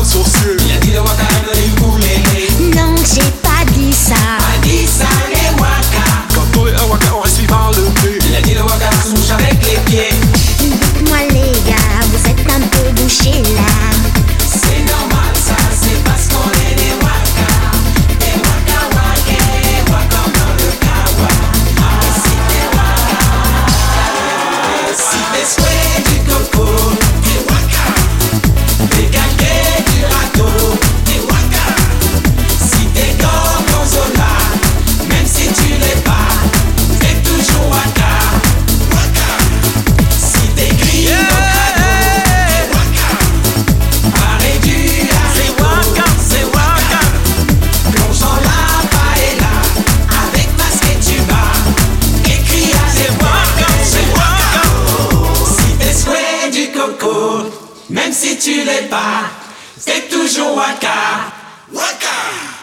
associé. Il a dit le waka est venu pour l'aider. Non, j'ai pas dit ça. A dit ça les waka. Quand on est un waka, on respire par le nez. Il a dit le waka se mouche avec les pieds. Dites-moi les gars, vous êtes un peu bouchés là. C'est normal ça, c'est parce qu'on est des waka. Des waka waka, waka dans le kawa. Et si t'es waka, si t'es souhait du coco, t'es waka. T'es calqué du râteau, t'es waka. Si t'es gorgonzola, même si tu l'es pas, t'es toujours waka. Waka. Si t'es gris au crâneau, t'es waka. Pareil du haricot, c'est waka. Plongeant la paella, avec masque et tuba, écrit à c'est waka, c'est waka. Si t'es souhait du coco, même si tu l'es pas, c'est toujours waka. Waka.